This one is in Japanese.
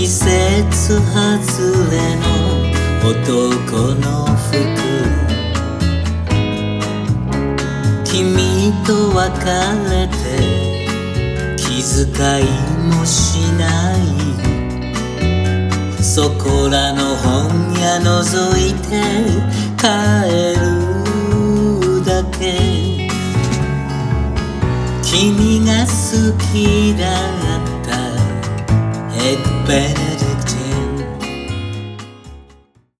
季節外れの男の服、君と別れて気遣いもしない、そこらの本屋覗いて帰るだけ。君が好きだったエッグベネ